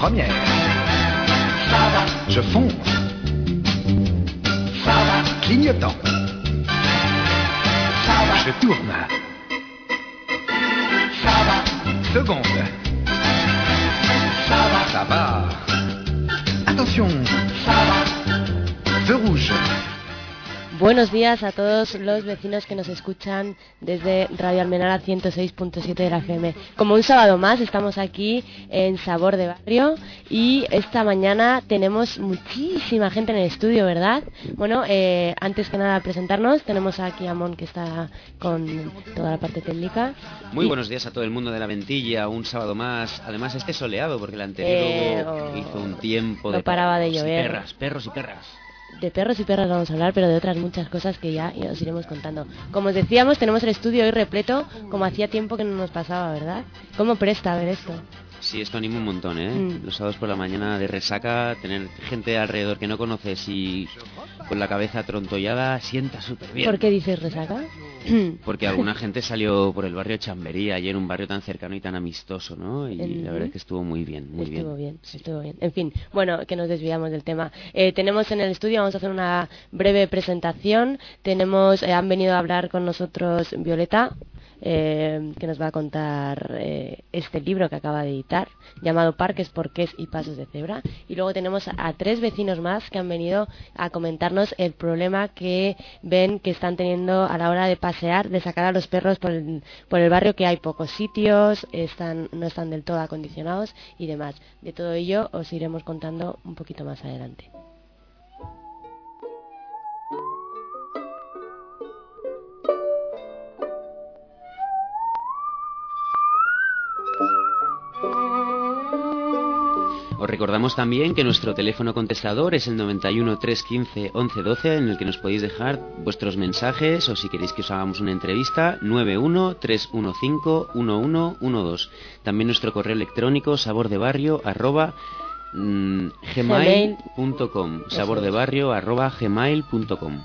première. Je fonce. Clignotant. Je tourne. Seconde. Ça va. Attention. Feu rouge. Buenos días a todos los vecinos que nos escuchan desde Radio Almenara 106.7 de la FM. Como un sábado más estamos aquí en Sabor de Barrio y esta mañana tenemos muchísima gente en el estudio, ¿verdad? Bueno, antes que nada presentarnos, tenemos aquí a Mon que está con toda la parte técnica. Muy buenos días a todo el mundo de la Ventilla, un sábado más, además soleado porque el anterior hizo un tiempo no de paraba de llover. Perros y perras. De perros y perras vamos a hablar, pero de otras muchas cosas que ya os iremos contando. Como os decíamos, tenemos el estudio hoy repleto, como hacía tiempo que no nos pasaba, ¿verdad? ¿Cómo presta ver esto? Sí, esto anima un montón, ¿eh? Los sábados por la mañana de resaca, tener gente alrededor que no conoces y con la cabeza trontollada, sienta súper bien. ¿Por qué dices resaca? Porque alguna gente salió por el barrio Chamberí, ayer un barrio tan cercano y tan amistoso, ¿no? Y la verdad es que estuvo muy bien, muy bien. Estuvo bien. En fin, bueno, que nos desviamos del tema. Tenemos en el estudio, vamos a hacer una breve presentación. Han venido a hablar con nosotros Violeta, que nos va a contar este libro que acaba de editar, llamado Parques, Porqués y Pasos de Cebra. Y luego tenemos a 3 vecinos más que han venido a comentarnos el problema que ven que están teniendo a la hora de pasear, de sacar a los perros por el barrio, que hay pocos sitios, no están del todo acondicionados y demás. De todo ello os iremos contando un poquito más adelante. Os recordamos también que nuestro teléfono contestador es el 91 315 11 12, en el que nos podéis dejar vuestros mensajes o si queréis que os hagamos una entrevista, 91 315 1112. También nuestro correo electrónico sabordebarrio@gmail.com, sabordebarrio@gmail.com.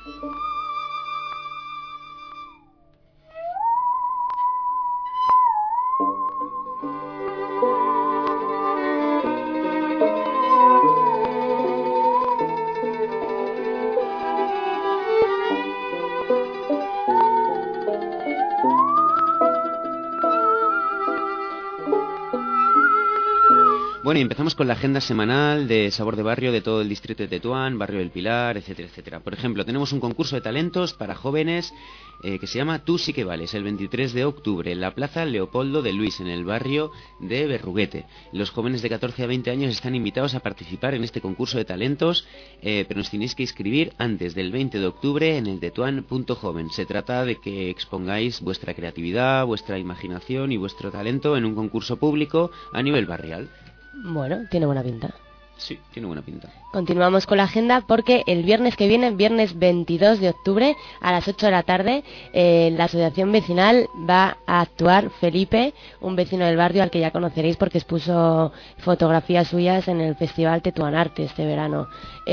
Bueno, y empezamos con la agenda semanal de Sabor de Barrio de todo el distrito de Tetuán, Barrio del Pilar, etcétera, etcétera. Por ejemplo, tenemos un concurso de talentos para jóvenes que se llama Tú sí que vales, el 23 de octubre, en la Plaza Leopoldo de Luis, en el barrio de Berruguete. Los jóvenes de 14 a 20 años están invitados a participar en este concurso de talentos, pero nos tenéis que inscribir antes del 20 de octubre en el tetuán.joven. Se trata de que expongáis vuestra creatividad, vuestra imaginación y vuestro talento en un concurso público a nivel barrial. Bueno, tiene buena pinta. Sí, tiene buena pinta. Continuamos con la agenda porque el viernes que viene, viernes 22 de octubre, a las 8 de la tarde, la asociación vecinal va a actuar Felipe, un vecino del barrio al que ya conoceréis porque expuso fotografías suyas en el Festival Tetuán Arte este verano.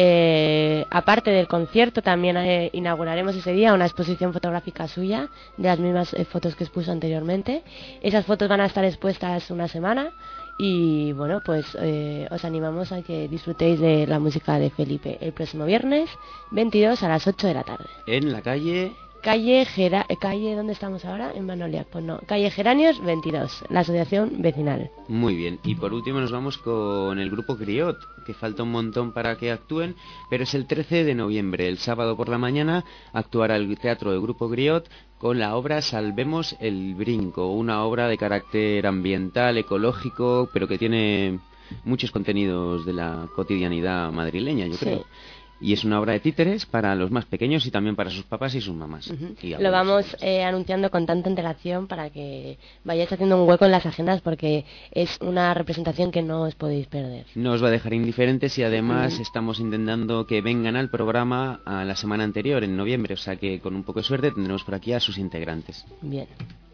Aparte del concierto, también inauguraremos ese día una exposición fotográfica suya, de las mismas fotos que expuso anteriormente. Esas fotos van a estar expuestas una semana. Y bueno, pues os animamos a que disfrutéis de la música de Felipe el próximo viernes 22 a las 8 de la tarde. En la calle... Calle, ¿dónde estamos ahora? En Manoliak, pues no. Calle Geranios 22, la asociación vecinal. Muy bien. Y por último nos vamos con el grupo Griot, que falta un montón para que actúen, pero es el 13 de noviembre, el sábado por la mañana, actuará el teatro del grupo Griot con la obra Salvemos el Brinco, una obra de carácter ambiental, ecológico, pero que tiene muchos contenidos de la cotidianidad madrileña, yo creo. Y es una obra de títeres para los más pequeños y también para sus papás y sus mamás. Lo vamos anunciando con tanta antelación para que vayáis haciendo un hueco en las agendas porque es una representación que no os podéis perder. No os va a dejar indiferentes y además estamos intentando que vengan al programa a la semana anterior, en noviembre, o sea que con un poco de suerte tendremos por aquí a sus integrantes. Bien.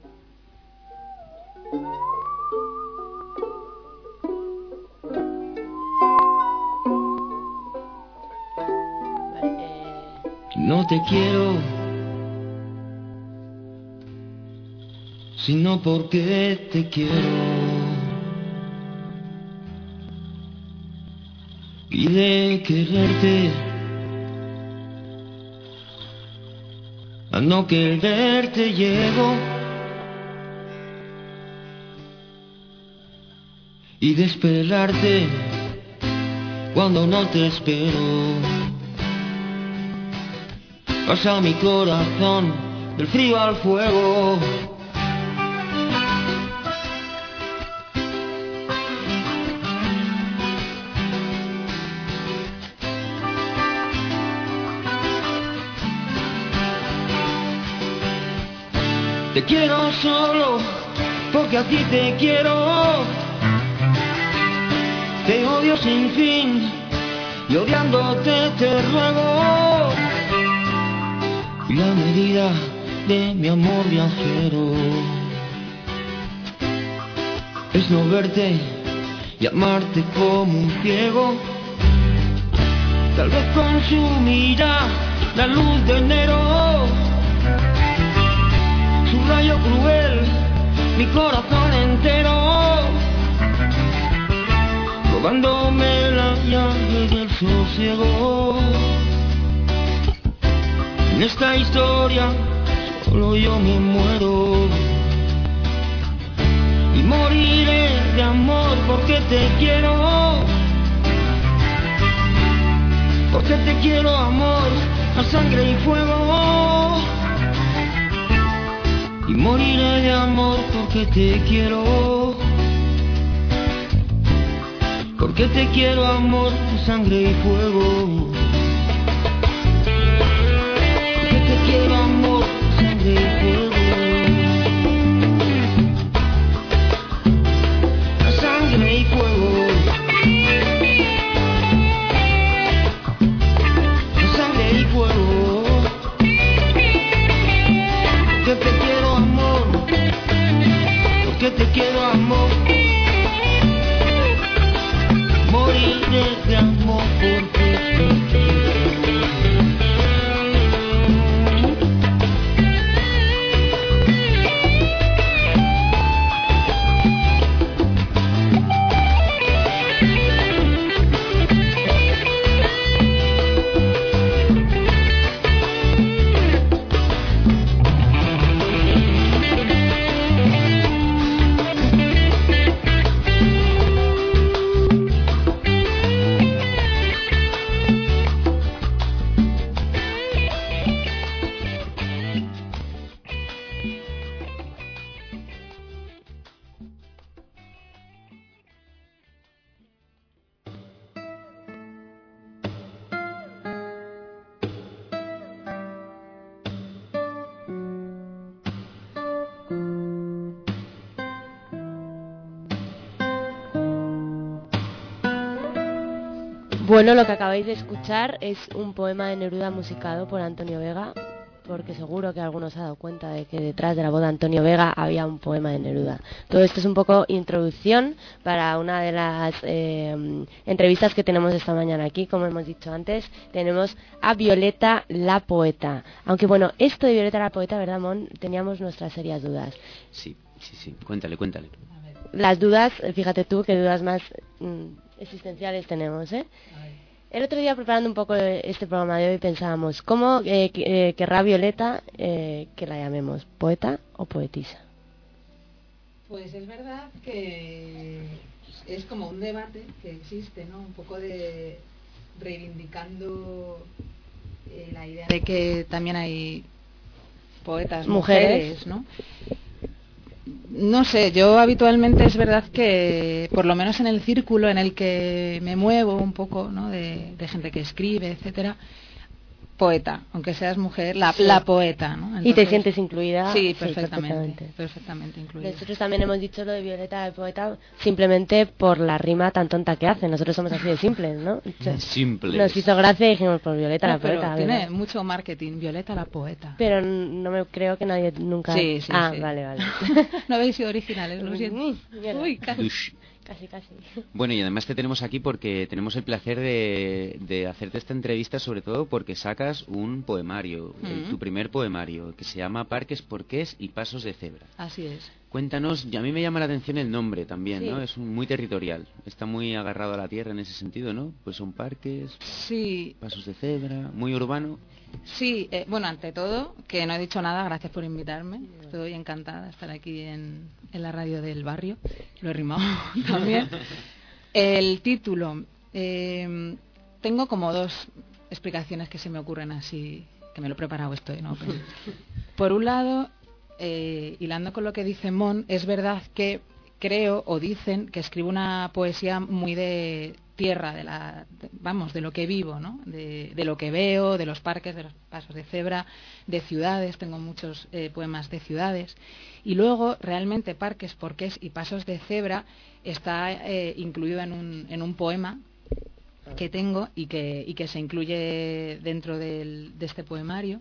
No te quiero, sino porque te quiero. y de quererte a no quererte llego y de esperarte cuando no te espero. Pasa mi corazón del frío al fuego. Te quiero solo porque a ti te quiero. Te odio sin fin y odiándote te ruego. Y la medida de mi amor viajero es no verte y amarte como un ciego. Tal vez consumirá la luz de enero, su rayo cruel, mi corazón entero, robándome la llave del sosiego. En esta historia solo yo me muero y moriré de amor porque te quiero. Porque te quiero, amor, a sangre y fuego. Y moriré de amor porque te quiero. Porque te quiero, amor, a sangre y fuego. Porque te quiero, amor, a sangre y fuego. A sangre y fuego. Porque te quiero, amor, porque te quiero, amor, moriré de amor porque te quiero. Bueno, lo que acabáis de escuchar es un poema de Neruda musicado por Antonio Vega, porque seguro que alguno se ha dado cuenta de que detrás de la voz de Antonio Vega había un poema de Neruda. Todo esto es un poco introducción para una de las entrevistas que tenemos esta mañana aquí. Como hemos dicho antes, tenemos a Violeta la poeta. Aunque bueno, esto de Violeta la poeta, ¿verdad, Mon? Teníamos nuestras serias dudas. Sí. Cuéntale. Las dudas, fíjate tú, qué dudas más existenciales tenemos, ¿eh? El otro día, preparando un poco este programa de hoy, pensábamos, ¿cómo querrá Violeta que la llamemos? ¿Poeta o poetisa? Pues es verdad que es como un debate que existe, ¿no? Un poco de reivindicando la idea de que también hay poetas mujeres, ¿no? No sé, yo habitualmente es verdad que, por lo menos en el círculo en el que me muevo un poco, ¿no? De gente que escribe, etcétera, poeta, aunque seas mujer, la poeta, ¿no? Entonces, ¿y te sientes incluida? Sí, perfectamente incluida. Nosotros también hemos dicho lo de Violeta la poeta simplemente por la rima tan tonta que hace. Nosotros somos así de simples, ¿no? Simples. Nos hizo gracia y dijimos, por Violeta la pero poeta. Tiene mucho marketing, Violeta la poeta. Pero no me creo que nadie nunca... Sí. Vale. No habéis sido originales, lo siento. Uy, casi. Casi. Bueno, y además te tenemos aquí porque tenemos el placer de hacerte esta entrevista, sobre todo porque sacas un poemario, tu primer poemario, que se llama Parques, Porqués y Pasos de Cebra. Así es. Cuéntanos, y a mí me llama la atención el nombre también, Sí. ¿no? Es muy territorial, está muy agarrado a la tierra en ese sentido, ¿no? Pues son parques, Sí, pasos de cebra, muy urbano. sí, bueno, ante todo, que no he dicho nada, gracias por invitarme. Estoy encantada de estar aquí en la radio del barrio. Lo he rimado también. El título, tengo como dos explicaciones que se me ocurren así, que me lo he preparado estoy, ¿no? Pero, por un lado, hilando con lo que dice Mon, es verdad que creo o dicen que escribo una poesía muy de tierra, de lo que vivo, ¿no? De lo que veo, de los parques, de los pasos de cebra, de ciudades. Tengo muchos poemas de ciudades. Y luego, realmente, parques, porqués y pasos de cebra está incluido en un poema que tengo y que se incluye dentro de este poemario.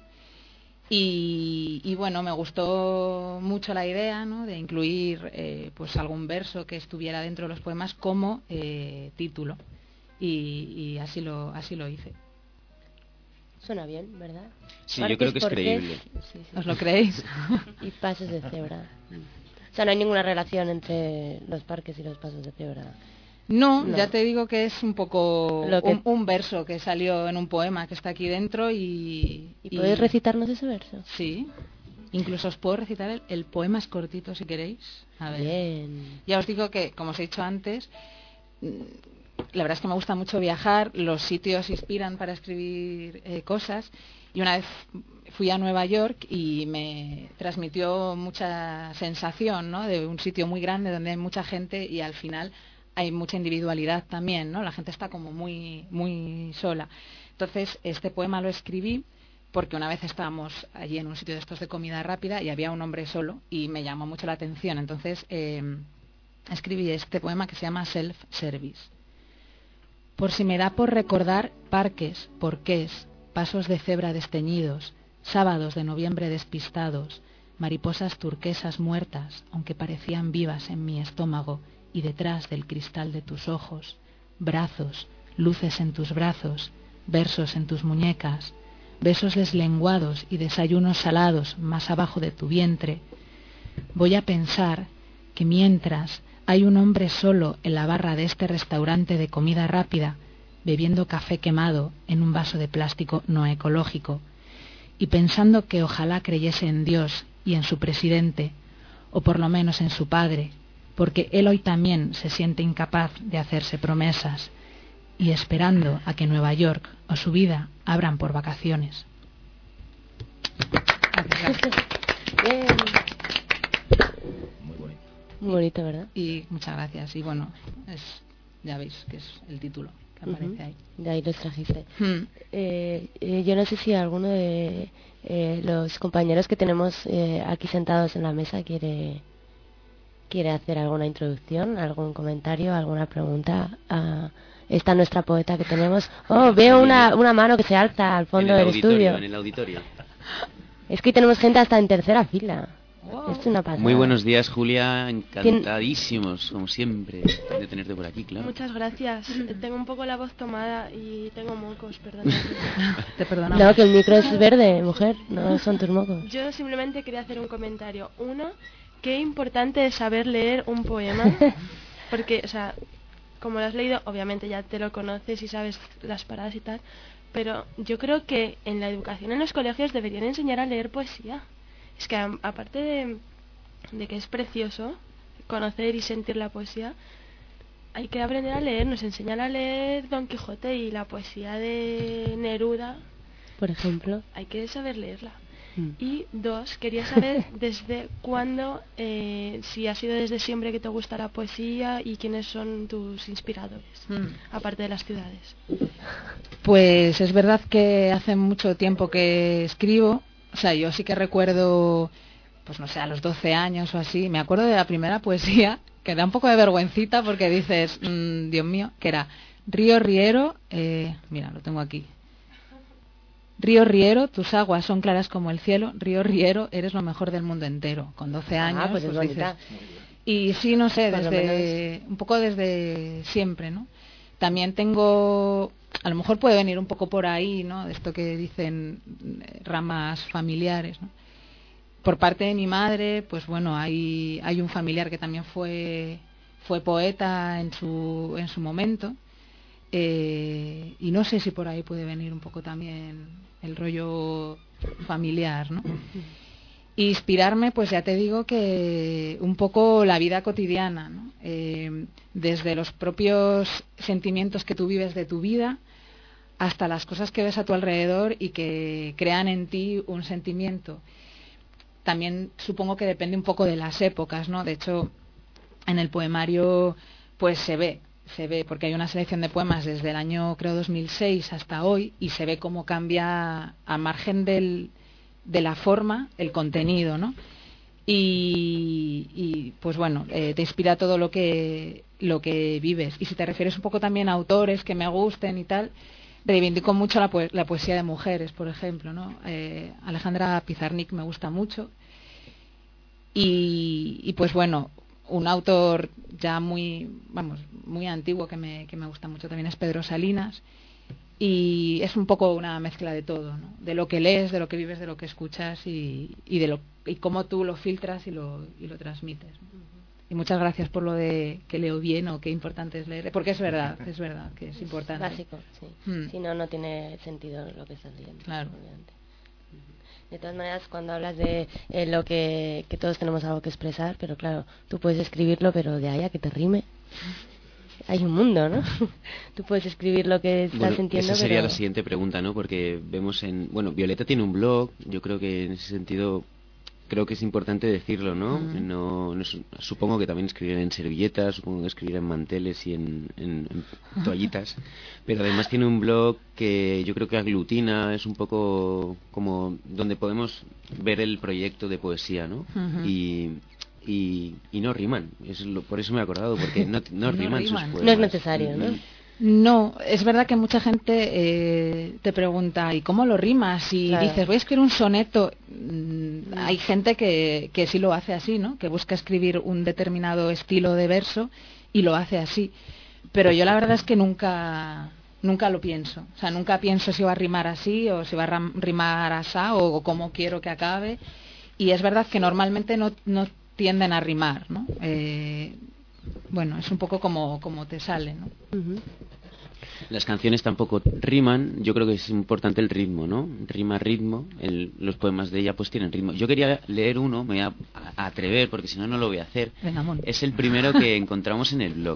Y bueno, me gustó mucho la idea, ¿no?, de incluir pues algún verso que estuviera dentro de los poemas como título, y así lo hice. Suena bien, ¿verdad? Sí, yo creo que es creíble. Sí, sí. ¿Os lo creéis? Y pasos de cebra. O sea, no hay ninguna relación entre los parques y los pasos de cebra. No, No. ya te digo que es un poco Lo que- un verso que salió en un poema que está aquí dentro ¿Y podéis recitarnos ese verso? Sí, incluso os puedo recitar el poema, es cortito si queréis. A ver. Bien. Ya os digo que, como os he dicho antes, la verdad es que me gusta mucho viajar, los sitios inspiran para escribir cosas, y una vez fui a Nueva York y me transmitió mucha sensación, ¿no?, de un sitio muy grande donde hay mucha gente y al final hay mucha individualidad también, ¿no? La gente está como muy, muy sola. Entonces, este poema lo escribí porque una vez estábamos allí en un sitio de estos de comida rápida y había un hombre solo y me llamó mucho la atención. Entonces, escribí este poema que se llama Self-Service. Por si me da por recordar parques, porqués, pasos de cebra desteñidos, sábados de noviembre despistados, mariposas turquesas muertas, aunque parecían vivas en mi estómago y detrás del cristal de tus ojos, brazos, luces en tus brazos, versos en tus muñecas, besos deslenguados y desayunos salados más abajo de tu vientre. Voy a pensar que mientras hay un hombre solo en la barra de este restaurante de comida rápida, bebiendo café quemado en un vaso de plástico no ecológico, y pensando que ojalá creyese en Dios y en su presidente, o por lo menos en su padre, porque él hoy también se siente incapaz de hacerse promesas, y esperando a que Nueva York o su vida abran por vacaciones. Bien. Muy bonito. Muy bonito, ¿verdad? Y muchas gracias. Y bueno, ya veis que es el título que aparece ahí. De ahí los trajiste. Hmm. Yo no sé si alguno de los compañeros que tenemos aquí sentados en la mesa quiere hacer alguna introducción, algún comentario, alguna pregunta a esta nuestra poeta que tenemos. Oh, veo una mano que se alza al fondo del estudio. En el auditorio. Es que hoy tenemos gente hasta en tercera fila. Wow. Es una pasada. Muy buenos días, Julia. Encantadísimos, como siempre, de tenerte por aquí, claro. Muchas gracias. Tengo un poco la voz tomada y tengo mocos, perdón. Te perdonamos. No, que el micro es verde, mujer, no son tus mocos. Yo simplemente quería hacer un comentario. Uno, qué importante es saber leer un poema, porque, o sea, como lo has leído, obviamente ya te lo conoces y sabes las paradas y tal, pero yo creo que en la educación en los colegios deberían enseñar a leer poesía. Es que aparte de que es precioso conocer y sentir la poesía, hay que aprender a leer. Nos enseñan a leer Don Quijote y la poesía de Neruda, Por ejemplo. hay que saber leerla. Y dos, quería saber desde cuándo, si ha sido desde siempre que te gusta la poesía y quiénes son tus inspiradores, aparte de las ciudades. Pues es verdad que hace mucho tiempo que escribo. O sea, yo sí que recuerdo, pues no sé, a los 12 años o así, me acuerdo de la primera poesía, que da un poco de vergüencita porque dices, Dios mío, que era Río Riero, mira, lo tengo aquí. Río Riero, tus aguas son claras como el cielo, Río Riero, eres lo mejor del mundo entero. Con 12 años, pues es pues bonita. dices. Y sí, no sé, Por lo desde un poco desde siempre, ¿no? También tengo, a lo mejor puede venir un poco por ahí, ¿no?, de esto que dicen ramas familiares, ¿no? Por parte de mi madre, pues bueno, hay un familiar que también fue poeta en su momento, y no sé si por ahí puede venir un poco también el rollo familiar, ¿no? Inspirarme, pues ya te digo que un poco la vida cotidiana, ¿no? Desde los propios sentimientos que tú vives de tu vida hasta las cosas que ves a tu alrededor y que crean en ti un sentimiento. También supongo que depende un poco de las épocas, ¿no? De hecho, en el poemario pues se ve, porque hay una selección de poemas desde el año, creo, 2006 hasta hoy, y se ve cómo cambia, a margen de la forma, el contenido, ¿no? Y pues bueno, te inspira todo lo que vives. Y si te refieres un poco también a autores que me gusten y tal, reivindico mucho la poesía de mujeres, por ejemplo, ¿no? Alejandra Pizarnik me gusta mucho. Y pues bueno, un autor ya muy antiguo que me gusta mucho también es Pedro Salinas, y es un poco una mezcla de todo, ¿no? De lo que lees, de lo que vives, de lo que escuchas y cómo tú lo filtras y lo transmites, ¿no? Y muchas gracias por lo de que leo bien o qué importante es leer, porque es verdad que es importante. Básico, sí. Si no, no tiene sentido lo que estás leyendo. Claro. Obviamente. De todas maneras, cuando hablas de lo que todos tenemos algo que expresar, pero claro, tú puedes escribirlo, pero de ahí a que te rime, hay un mundo, ¿no? Tú puedes escribir lo que estás sintiendo, esa sería pero... la siguiente pregunta, ¿no? Porque vemos Violeta tiene un blog, yo creo que en ese sentido... Creo que es importante decirlo, ¿no? Supongo que también escribirán en servilletas, supongo que escribirán en manteles y en toallitas, pero además tiene un blog que yo creo que aglutina, es un poco como donde podemos ver el proyecto de poesía, ¿no? Y no riman, por eso me he acordado, porque no riman sus poemas. No es necesario, ¿no? No, es verdad que mucha gente te pregunta, ¿y cómo lo rimas? Y claro, dices, voy a escribir un soneto. Hay gente que sí lo hace así, ¿no? Que busca escribir un determinado estilo de verso y lo hace así. Pero yo la verdad es que nunca lo pienso. O sea, nunca pienso si va a rimar así o si va a rimar asá o cómo quiero que acabe. Y es verdad que normalmente no tienden a rimar, ¿no? Bueno, es un poco como te sale, ¿no? Las canciones tampoco riman, yo creo que es importante el ritmo, ¿no? Rima, ritmo, los poemas de ella pues tienen ritmo. Yo quería leer uno, me voy a atrever porque si no, no lo voy a hacer. Venga, es el primero que encontramos en el blog.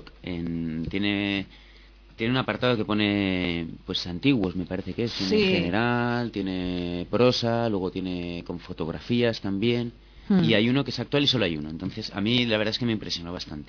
Tiene un apartado que pone pues antiguos, me parece que es, sí, en general, tiene prosa, luego tiene con fotografías también, y hay uno que es actual y solo hay uno. Entonces, a mí la verdad es que me impresionó bastante.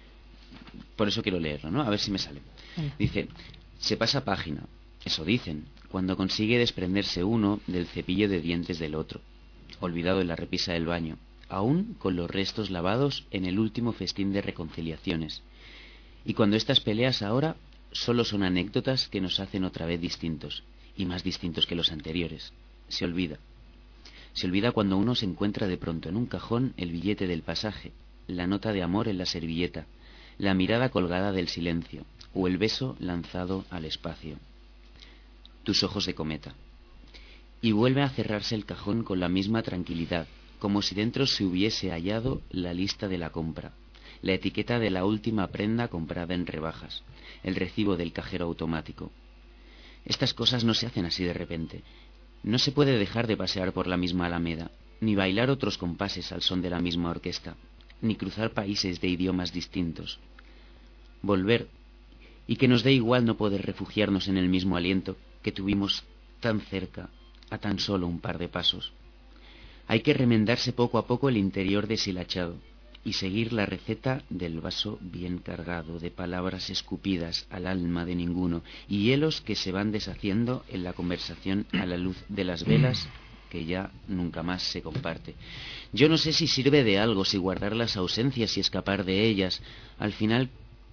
Por eso quiero leerlo, ¿no? A ver si me sale. Dice, se pasa página, eso dicen, cuando consigue desprenderse uno del cepillo de dientes del otro, olvidado en la repisa del baño, aún con los restos lavados en el último festín de reconciliaciones. Y cuando estas peleas ahora solo son anécdotas que nos hacen otra vez distintos, y más distintos que los anteriores. Se olvida. Se olvida cuando uno se encuentra de pronto en un cajón el billete del pasaje, la nota de amor en la servilleta, la mirada colgada del silencio, o el beso lanzado al espacio. Tus ojos de cometa. Y vuelve a cerrarse el cajón con la misma tranquilidad, como si dentro se hubiese hallado la lista de la compra, la etiqueta de la última prenda comprada en rebajas, el recibo del cajero automático. Estas cosas no se hacen así de repente. No se puede dejar de pasear por la misma alameda, ni bailar otros compases al son de la misma orquesta, ni cruzar países de idiomas distintos. Volver, y que nos dé igual no poder refugiarnos en el mismo aliento que tuvimos tan cerca, a tan solo un par de pasos. Hay que remendarse poco a poco el interior deshilachado y seguir la receta del vaso bien cargado de palabras escupidas al alma de ninguno y hielos que se van deshaciendo en la conversación a la luz de las velas que ya nunca más se comparte. Yo no sé si sirve de algo, si guardar las ausencias y escapar de ellas. Al final,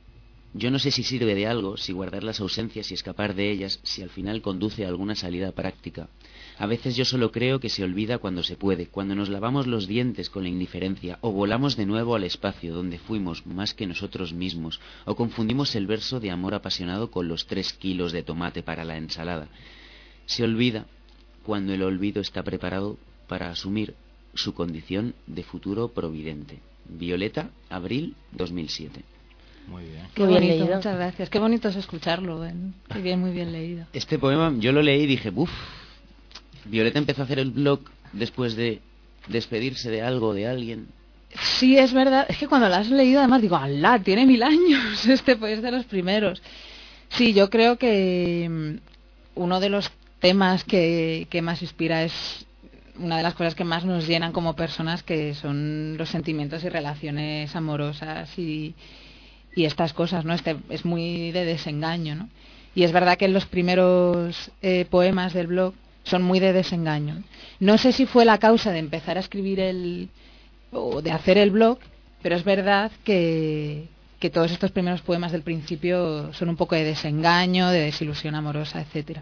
yo no sé si sirve de algo, si guardar las ausencias y escapar de ellas, si al final conduce a alguna salida práctica. A veces yo solo creo que se olvida cuando se puede, cuando nos lavamos los dientes con la indiferencia, o volamos de nuevo al espacio donde fuimos más que nosotros mismos, o confundimos el verso de amor apasionado con los 3 kilos de tomate para la ensalada. Se olvida cuando el olvido está preparado para asumir su condición de futuro providente. Violeta, abril 2007. Muy bien. Qué Muy bien bonito, leído. muchas gracias. Qué bonito es escucharlo. Qué bien, muy bien leído. Este poema yo lo leí y dije, uff, Violeta empezó a hacer el blog después de despedirse de algo, de alguien. Sí, es verdad. Es que cuando lo has leído, además digo, ¡alá! Tiene 1000 años. Este pues es de los primeros. Sí, yo creo que uno de los temas que más inspira es una de las cosas que más nos llenan como personas, que son los sentimientos y relaciones amorosas y estas cosas, ¿no? Este es muy de desengaño, ¿no? Y es verdad que los primeros poemas del blog son muy de desengaño. No sé si fue la causa de empezar a escribir o de hacer el blog, pero es verdad que todos estos primeros poemas del principio son un poco de desengaño, de desilusión amorosa, etcétera.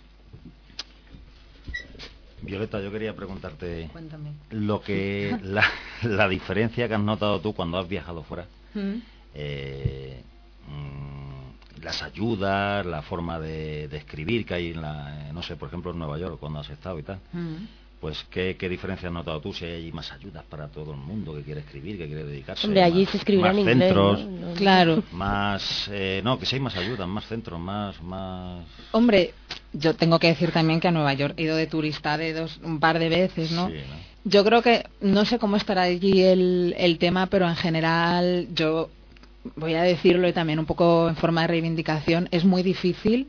Violeta, yo quería preguntarte Cuéntame. la diferencia que has notado tú cuando has viajado fuera. Las ayudas, la forma de escribir que hay no sé, por ejemplo en Nueva York cuando has estado y tal. Pues ¿qué diferencia has notado tú? Si hay más ayudas para todo el mundo que quiere escribir, que quiere dedicarse. Hombre, allí se escribirá en inglés, centros, ¿no? Claro. más que si hay más ayudas, más centros, más. Hombre, yo tengo que decir también que a Nueva York he ido de turista un par de veces, ¿no? Sí, ¿no? Yo creo que, no sé cómo estará allí el tema, pero en general yo voy a decirlo y también un poco en forma de reivindicación, es muy difícil,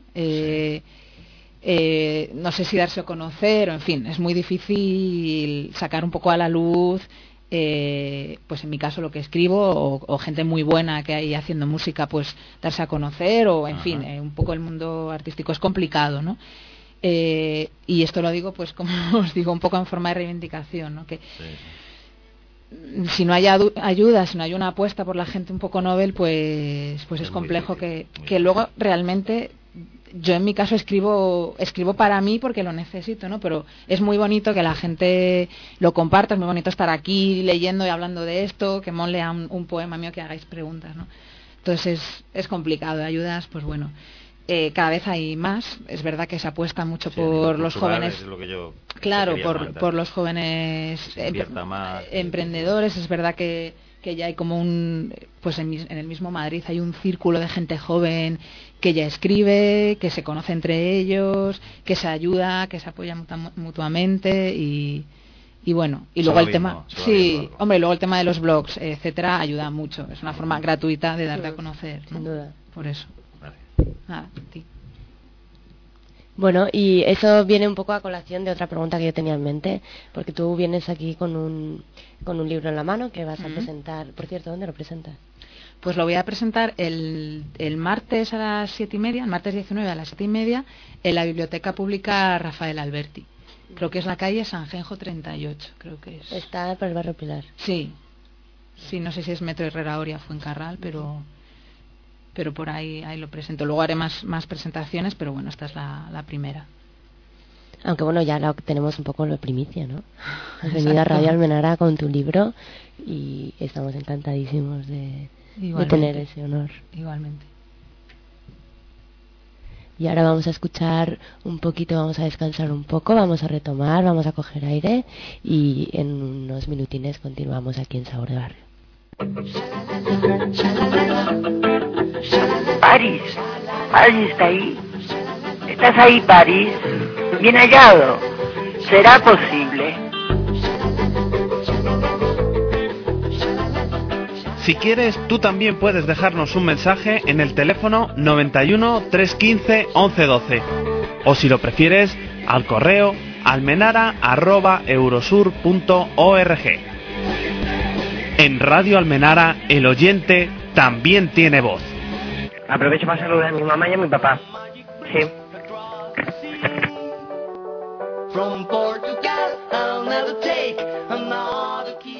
no sé si darse a conocer, o en fin, es muy difícil sacar un poco a la luz, pues en mi caso lo que escribo, o gente muy buena que hay haciendo música, pues darse a conocer, o en fin, un poco el mundo artístico es complicado, ¿no? Y esto lo digo, pues como os digo, un poco en forma de reivindicación, ¿no? Que si no hay ayuda, si no hay una apuesta por la gente un poco novel, pues es complejo que luego realmente. Yo en mi caso escribo para mí porque lo necesito, ¿no? Pero es muy bonito que la gente lo comparta, es muy bonito estar aquí leyendo y hablando de esto, que Mon lea un poema mío, que hagáis preguntas, ¿no? Entonces es complicado, ayudas, pues bueno. Cada vez hay más, es verdad que se apuesta mucho por los jóvenes, es lo que yo claro, comentar. por los jóvenes emprendedores, es verdad que ya hay como pues en el mismo Madrid hay un círculo de gente joven que ya escribe, que se conoce entre ellos, que se ayuda, que se apoya mutuamente y bueno, y luego el tema, sí, hombre, luego el tema de los blogs, etcétera, ayuda mucho, es una forma gratuita de darte a conocer, ¿no? Sin duda. Por eso. Nada, a ti. Bueno, y eso viene un poco a colación de otra pregunta que yo tenía en mente, porque tú vienes aquí con un libro en la mano que vas a presentar. Por cierto, ¿dónde lo presentas? Pues lo voy a presentar el martes a las 7:30, el martes 19 a las 7:30, en la Biblioteca Pública Rafael Alberti. Creo que es la calle Sanjenjo 38, creo que es. Está por el barrio Pilar. Sí, no sé si es Metro Herrera Oria, Fuencarral, pero por ahí lo presento. Luego haré más presentaciones, pero bueno, esta es la primera. Aunque bueno, ya tenemos un poco la primicia, ¿no? Has venido a Radio Almenara con tu libro y estamos encantadísimos de tener ese honor. Igualmente. Y ahora vamos a escuchar un poquito, vamos a descansar un poco, vamos a retomar, vamos a coger aire y en unos minutines continuamos aquí en Sabor de Barrio. París está ahí. ¿Estás ahí, París? Bien hallado. ¿Será posible? Si quieres, tú también puedes dejarnos un mensaje en el teléfono 91 315 1112. O si lo prefieres, al correo almenara@eurosur.org. En Radio Almenara, el oyente también tiene voz. Aprovecho para saludar a mi mamá y a mi papá. Sí. From Portugal, I'll never take another key.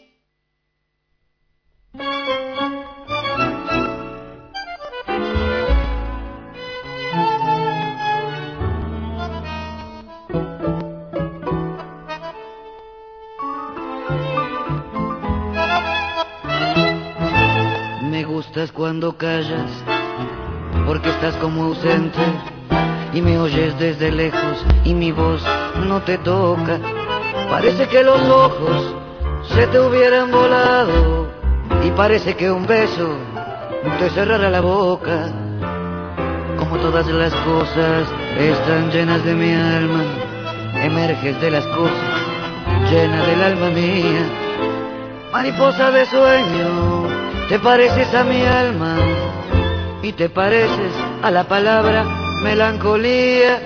Me gustas cuando callas, porque estás como ausente y me oyes desde lejos y mi voz no te toca. Parece que los ojos se te hubieran volado y parece que un beso te cerrara la boca. Como todas las cosas están llenas de mi alma, emerges de las cosas, llena del alma mía. Mariposa de sueño, te pareces a mi alma y te pareces a la palabra melancolía.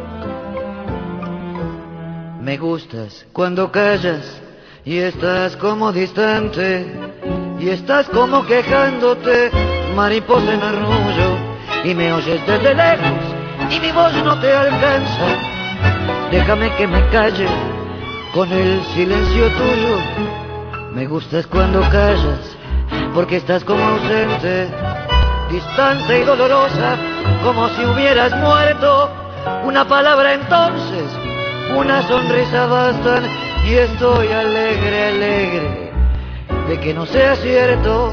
Me gustas cuando callas y estás como distante y estás como quejándote, mariposa en arrullo, y me oyes desde lejos y mi voz no te alcanza. Déjame que me calle con el silencio tuyo. Me gustas cuando callas porque estás como ausente, distante y dolorosa, como si hubieras muerto. Una palabra entonces, una sonrisa bastan y estoy alegre, alegre de que no sea cierto.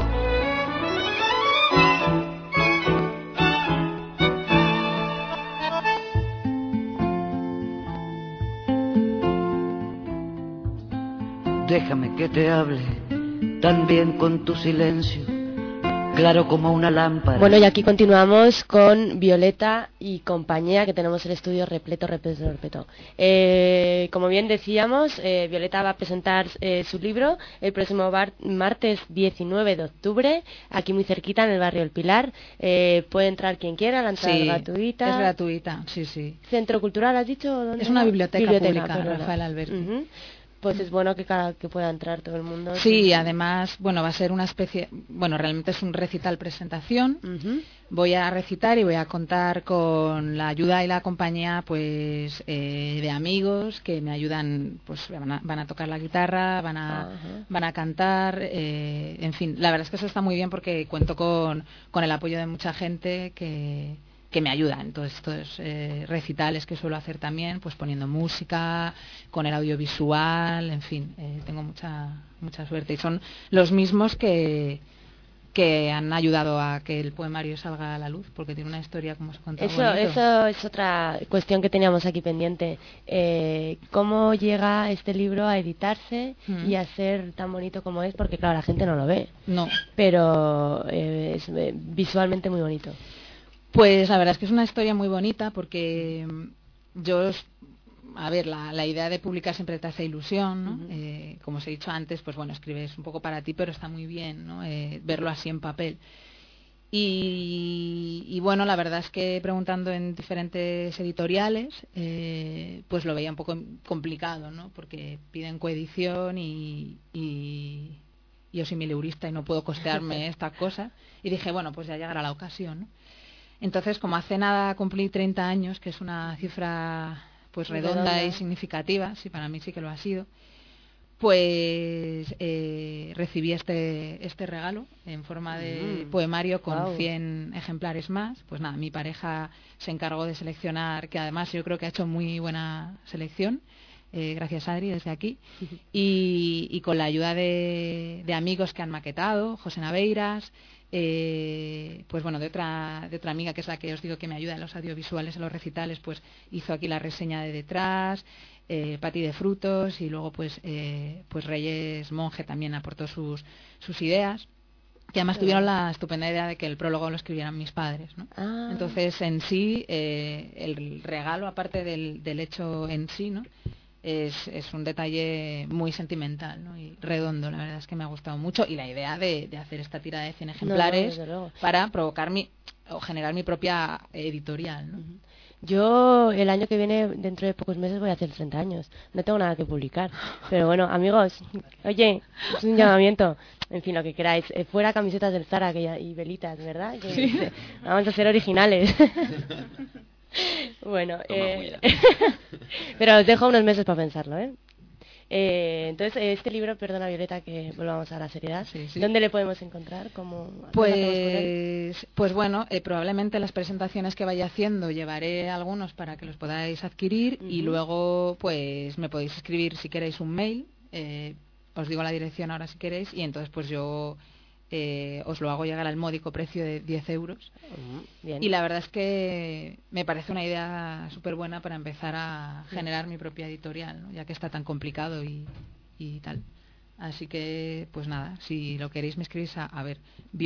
Déjame que te hable también con tu silencio, claro como una lámpara. Bueno, y aquí continuamos con Violeta y compañía, que tenemos el estudio repleto. Como bien decíamos, Violeta va a presentar su libro el próximo martes 19 de octubre, aquí muy cerquita en el barrio El Pilar. Puede entrar quien quiera, la entrada es gratuita. Es gratuita, sí. ¿Centro Cultural has dicho? ¿Dónde es una biblioteca pública, perdona. Rafael Alberti. Pues es bueno que pueda entrar todo el mundo. Sí, además, bueno, va a ser una especie, bueno, realmente es un recital presentación. Voy a recitar y voy a contar con la ayuda y la compañía, pues, de amigos que me ayudan, pues, van a tocar la guitarra, van a cantar, en fin, la verdad es que eso está muy bien porque cuento con el apoyo de mucha gente que me ayudan en todos estos recitales que suelo hacer también, pues poniendo música, con el audiovisual, en fin, tengo mucha suerte. Y son los mismos que han ayudado a que el poemario salga a la luz, porque tiene una historia, como os contaba. Eso es otra cuestión que teníamos aquí pendiente. ¿Cómo llega este libro a editarse y a ser tan bonito como es? Porque claro, la gente no lo ve. No. Pero es visualmente muy bonito. Pues la verdad es que es una historia muy bonita porque la idea de publicar siempre te hace ilusión, ¿no? Como os he dicho antes, pues bueno, escribes un poco para ti, pero está muy bien, ¿no? Verlo así en papel. Y bueno, la verdad es que preguntando en diferentes editoriales, pues lo veía un poco complicado, ¿no? Porque piden coedición y yo soy mileurista y no puedo costearme esta cosa. Y dije, bueno, pues ya llegará la ocasión, ¿no? Entonces, como hace nada cumplí 30 años, que es una cifra pues redonda y significativa, sí, para mí sí que lo ha sido, pues recibí este regalo en forma de poemario con 100 ejemplares más. Pues nada, mi pareja se encargó de seleccionar, que además yo creo que ha hecho muy buena selección. Gracias, Adri, desde aquí. Y con la ayuda de amigos que han maquetado, José Naveiras, pues bueno, de otra amiga que es la que os digo que me ayuda en los audiovisuales, en los recitales, pues hizo aquí la reseña de detrás, Pati de Frutos, y luego pues Reyes Monge también aportó sus ideas, que además tuvieron la estupenda idea de que el prólogo lo escribieran mis padres, ¿no? Entonces, en sí, el regalo, aparte del hecho en sí, ¿no?, es un detalle muy sentimental, ¿no?, y redondo. La verdad es que me ha gustado mucho, y la idea de hacer esta tira de 100 ejemplares para provocar o generar mi propia editorial, ¿no? Yo el año que viene, dentro de pocos meses, voy a hacer 30 años. No tengo nada que publicar. Pero bueno, amigos, oye, es un llamamiento. En fin, lo que queráis. Fuera camisetas del Zara y velitas, ¿verdad? Sí. Vamos a ser originales. Bueno, pero os dejo unos meses para pensarlo, ¿eh? Entonces, este libro, perdona Violeta que volvamos a la seriedad, sí. ¿Dónde le podemos encontrar? Pues bueno, probablemente las presentaciones que vaya haciendo llevaré algunos para que los podáis adquirir, y luego pues me podéis escribir si queréis un mail, os digo la dirección ahora si queréis, y entonces pues yo os lo hago llegar al módico precio de 10 euros. Bien. Y la verdad es que me parece una idea súper buena para empezar a generar mi propia editorial, ¿no? Ya que está tan complicado y tal. Así que, pues nada, si lo queréis me escribís a ver,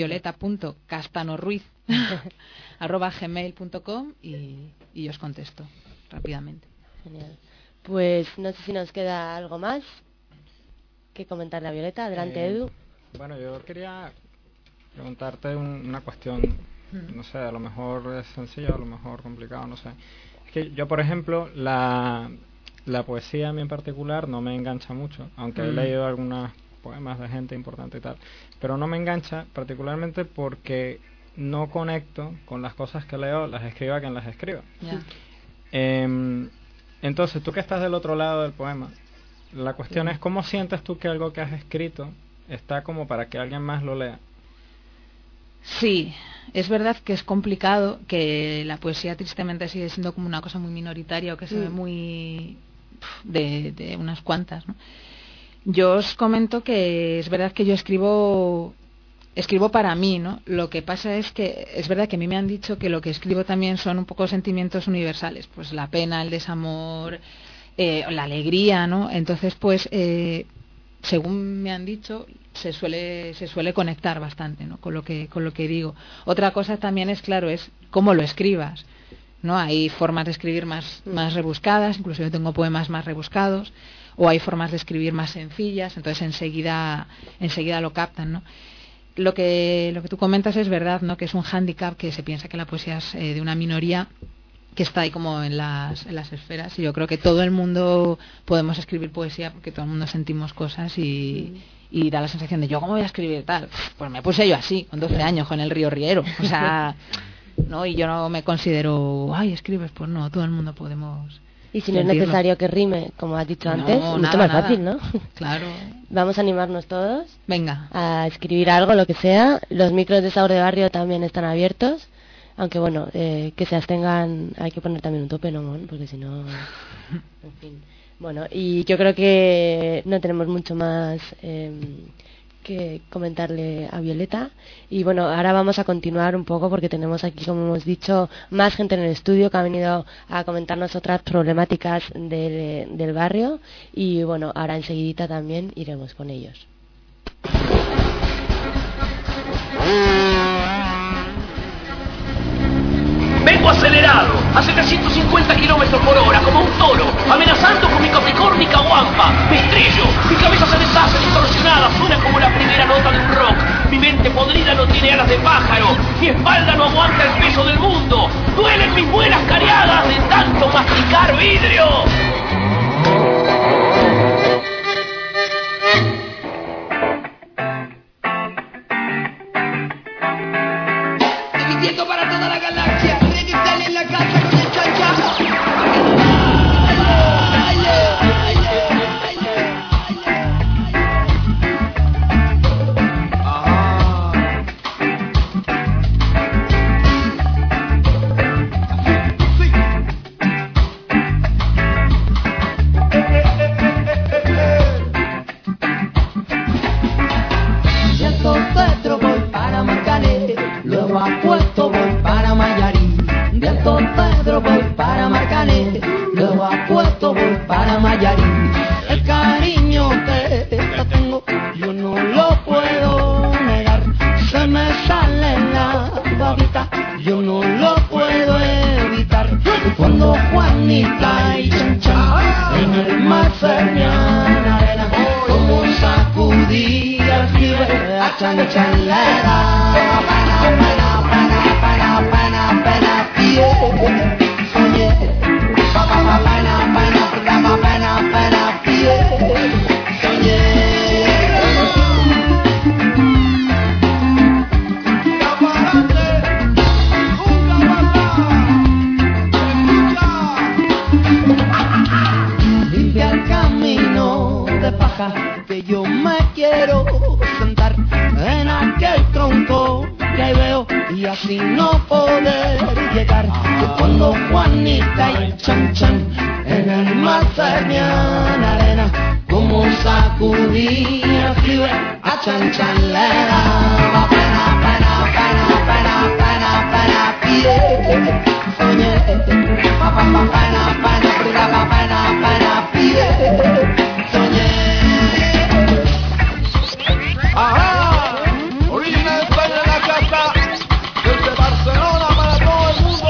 violeta.castanorruiz@gmail.com y os contesto rápidamente. Genial. Pues no sé si nos queda algo más que comentarle a Violeta. Adelante, Edu. Bueno, yo quería preguntarte una cuestión, no sé, a lo mejor es sencillo, a lo mejor complicado, no sé. Es que yo, por ejemplo, la poesía a mí en particular no me engancha mucho, aunque he leído algunos poemas de gente importante y tal, pero no me engancha particularmente porque no conecto con las cosas que leo, las escriba quien las escriba. Entonces, tú que estás del otro lado del poema, la cuestión es ¿cómo sientes tú que algo que has escrito está como para que alguien más lo lea? Sí, es verdad que es complicado, que la poesía tristemente sigue siendo como una cosa muy minoritaria o que se ve muy de unas cuantas, ¿no? Yo os comento que es verdad que yo escribo para mí, ¿no? Lo que pasa es que es verdad que a mí me han dicho que lo que escribo también son un poco sentimientos universales, pues la pena, el desamor, la alegría, ¿no? Entonces, pues, según me han dicho, se suele conectar bastante, ¿no? con lo que digo. Otra cosa también es, claro, es cómo lo escribas, ¿no? Hay formas de escribir más rebuscadas, incluso yo tengo poemas más rebuscados, o hay formas de escribir más sencillas, entonces enseguida lo captan, ¿no? Lo que tú comentas es verdad, ¿no? Que es un hándicap, que se piensa que la poesía es de una minoría que está ahí como en las esferas, y yo creo que todo el mundo podemos escribir poesía porque todo el mundo sentimos cosas y da la sensación de yo cómo voy a escribir tal, pues me puse yo así con 12 años con el río Riero, o sea, no, y yo no me considero escribes, pues no, todo el mundo podemos. Y si no es necesario que rime, como has dicho antes, mucho más fácil, ¿no? Claro. Vamos a animarnos todos. Venga. A escribir algo, lo que sea. Los micros de Sabor de Barrio también están abiertos. Aunque bueno, que se abstengan, hay que poner también un tope, ¿no, Mon? Porque si no... En fin. Bueno, y yo creo que no tenemos mucho más que comentarle a Violeta. Y bueno, ahora vamos a continuar un poco porque tenemos aquí, como hemos dicho, más gente en el estudio que ha venido a comentarnos otras problemáticas del barrio. Y bueno, ahora enseguidita también iremos con ellos. Vengo acelerado, a 750 kilómetros por hora, como un toro, amenazando con mi capricornica guampa. Me estrello, mi cabeza se deshace distorsionada, suena como la primera nota de un rock. Mi mente podrida no tiene alas de pájaro, mi espalda no aguanta el peso del mundo. Duelen mis buenas cariadas de tanto masticar vidrio. Emitiendo para toda la galaxia. En la casa con el chanchazo. De Alto Pedro voy para Marcané, luego a Puerto voy para Mayarí. De Alto Pedro voy para Marcané, luego a Puerto voy para Mayarí. El cariño que te tengo yo no lo puedo negar, se me sale la babita, yo no lo puedo evitar. Cuando Juanita y Chan Chan en el mar servían arena, como sacudía el ciber a Chan Chan le da pena, oye, pena, limpia el camino de paja que yo me quiero sentar en aquel tronco que ahí veo y así no poder llegar. Cuando Juanita y Chan Chan en el mar servían arena, como sacudí, escribe a chanchalera, va pena, pena, pena, pena, pena, pena, pie, soñé, pa pa pa pena, pena, pena, pena, pena, pie, soñé. Ajá, Orina España en la casa, desde Barcelona para todo el mundo.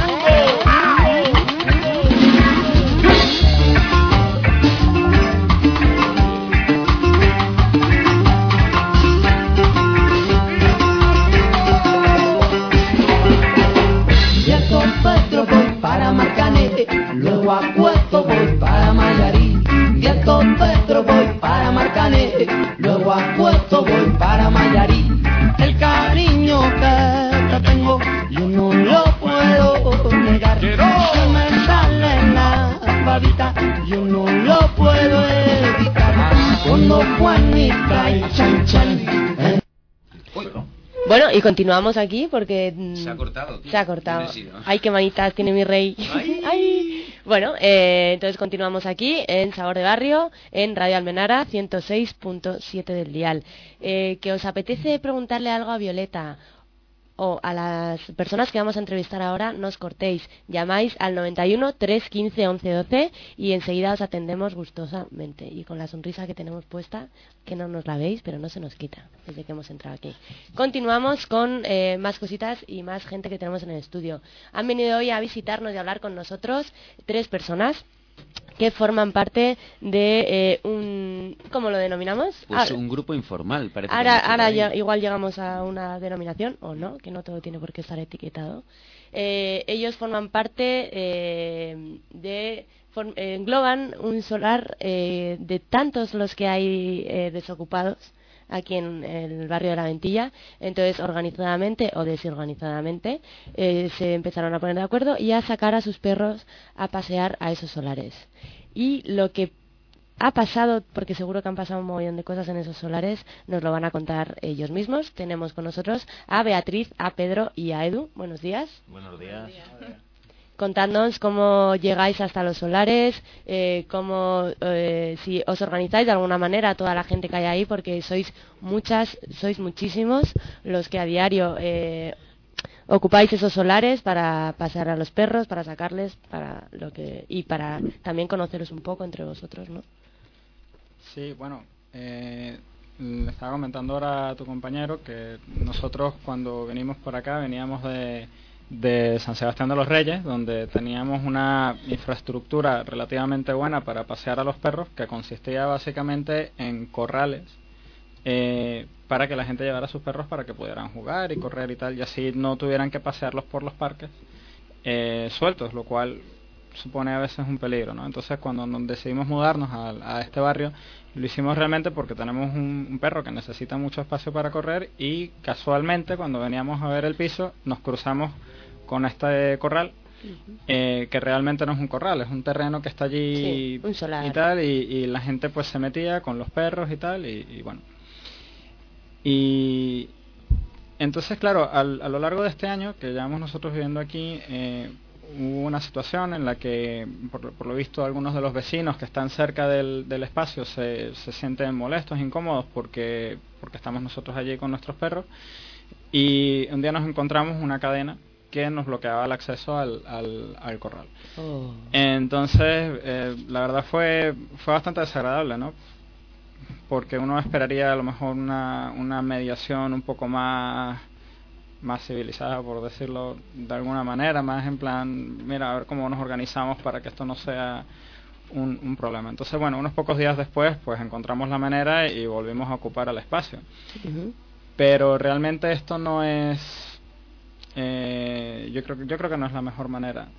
Voy para Marcané, luego a Cueto voy para Mayarí. Y el Petro voy para Marcané, luego a Cueto voy para Mayarí. El cariño que te tengo yo no lo puedo negar. Si me sale la babita yo no lo puedo evitar. Cuando Juanita y Chan Chan. Bueno, y continuamos aquí porque... Se ha cortado, tío. Se ha cortado. Ay, qué manitas tiene mi rey. Ay. Ay. Bueno, entonces continuamos aquí en Sabor de Barrio, en Radio Almenara, 106.7 del dial. ¿Que os apetece preguntarle algo a Violeta o a las personas que vamos a entrevistar ahora? No os cortéis. Llamáis al 91 315 1112 y enseguida os atendemos gustosamente. Y con la sonrisa que tenemos puesta, que no nos la veis, pero no se nos quita desde que hemos entrado aquí. Continuamos con más cositas y más gente que tenemos en el estudio. Han venido hoy a visitarnos y a hablar con nosotros 3 personas que forman parte de un... ¿Cómo lo denominamos? Pues un grupo informal, parece. Ahora ya, igual llegamos a una denominación, o no, que no todo tiene por qué estar etiquetado. Ellos forman parte engloban un solar de tantos los que hay desocupados aquí en el barrio de La Ventilla. Entonces, organizadamente o desorganizadamente, se empezaron a poner de acuerdo y a sacar a sus perros a pasear a esos solares. Y lo que ha pasado, porque seguro que han pasado un montón de cosas en esos solares, nos lo van a contar ellos mismos. Tenemos con nosotros a Beatriz, a Pedro y a Edu. Buenos días. Buenos días. Contadnos cómo llegáis hasta los solares, si os organizáis de alguna manera toda la gente que hay ahí, porque sois muchísimos los que a diario ocupáis esos solares para pasear a los perros, para sacarles, y para también conoceros un poco entre vosotros, ¿no? Sí, bueno, le estaba comentando ahora a tu compañero que nosotros cuando venimos por acá veníamos de San Sebastián de los Reyes, donde teníamos una infraestructura relativamente buena para pasear a los perros, que consistía básicamente en corrales para que la gente llevara a sus perros para que pudieran jugar y correr y tal, y así no tuvieran que pasearlos por los parques sueltos, lo cual supone a veces un peligro, ¿no? Entonces, cuando nos decidimos mudarnos a este barrio, lo hicimos realmente porque tenemos un perro que necesita mucho espacio para correr, y casualmente cuando veníamos a ver el piso nos cruzamos con este corral, que realmente no es un corral, es un terreno que está allí, un solar, y tal, y la gente pues se metía con los perros y tal, y bueno. Y entonces, claro, a lo largo de este año que llevamos nosotros viviendo aquí, hubo una situación en la que, por lo visto, algunos de los vecinos que están cerca del espacio se sienten molestos, incómodos, porque estamos nosotros allí con nuestros perros, y un día nos encontramos una cadena que nos bloqueaba el acceso al corral. Entonces, la verdad fue bastante desagradable, ¿no? Porque uno esperaría a lo mejor una mediación un poco más civilizada, por decirlo de alguna manera, más en plan, mira, a ver cómo nos organizamos para que esto no sea un problema. Entonces, bueno, unos pocos días después, pues encontramos la manera y volvimos a ocupar el espacio. Pero realmente esto no es... yo creo que no es la mejor manera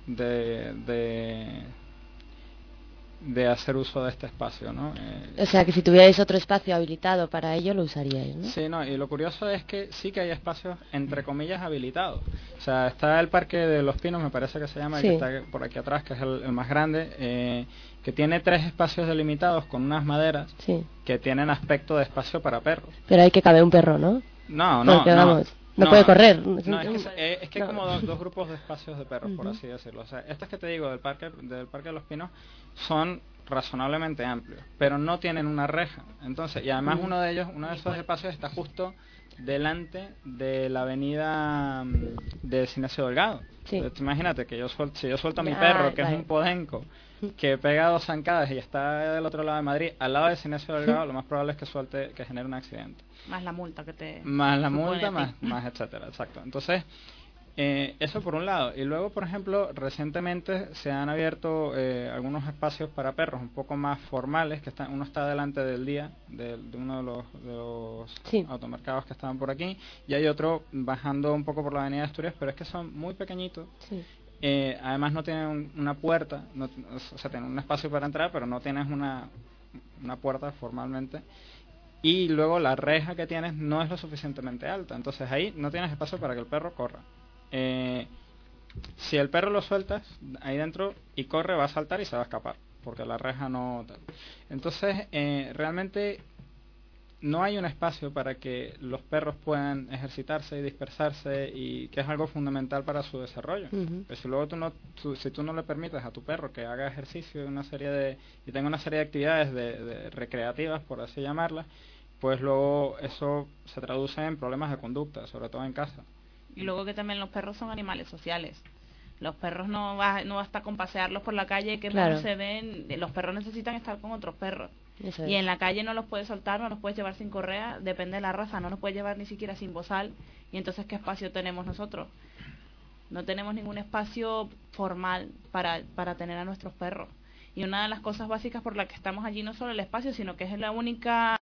de hacer uso de este espacio, ¿no? O sea, que si tuvierais otro espacio habilitado para ello, lo usaríais, ¿no? Sí, no, y lo curioso es que sí que hay espacios, entre comillas, habilitados. O sea, está el Parque de los Pinos, me parece que se llama, que está por aquí atrás, que es el más grande, que tiene 3 espacios delimitados con unas maderas que tienen aspecto de espacio para perros. Pero hay que caber un perro, ¿no? No. No puede correr. No, es que hay como dos grupos de espacios de perros, por así decirlo. O sea, estos que te digo del parque de los Pinos son razonablemente amplios, pero no tienen una reja. Entonces, y además uno de esos espacios está justo delante de la avenida de Sinesio Delgado. Sí. Entonces, imagínate que si yo suelto a mi perro, que es un podenco, que pega 2 zancadas y está del otro lado de Madrid, al lado de Sinesio Delgado, lo más probable es que genere un accidente. Más la multa que te... Más la multa, más etcétera, exacto. Entonces, eso por un lado. Y luego, por ejemplo, recientemente se han abierto algunos espacios para perros un poco más formales, que uno está delante del día, de uno de los automercados que estaban por aquí, y hay otro bajando un poco por la avenida de Asturias, pero es que son muy pequeñitos. Sí. Además no tienen una puerta, o sea, tienen un espacio para entrar, pero no tienes una puerta formalmente. Y luego la reja que tienes no es lo suficientemente alta, entonces ahí no tienes espacio para que el perro corra. Si el perro lo sueltas ahí dentro y corre, va a saltar y se va a escapar, porque la reja no... Entonces, realmente no hay un espacio para que los perros puedan ejercitarse y dispersarse, y que es algo fundamental para su desarrollo. Pero si luego si tú no le permites a tu perro que haga ejercicio y tenga una serie de actividades de recreativas, por así llamarlas, pues luego eso se traduce en problemas de conducta, sobre todo en casa. Y luego que también los perros son animales sociales. Los perros no basta con pasearlos por la calle, que no se ven. Los perros necesitan estar con otros perros. Eso es. Y en la calle no los puedes soltar, no los puedes llevar sin correa, depende de la raza, no los puedes llevar ni siquiera sin bozal. Y entonces, ¿qué espacio tenemos nosotros? No tenemos ningún espacio formal para tener a nuestros perros. Y una de las cosas básicas por las que estamos allí no solo el espacio, sino que es la única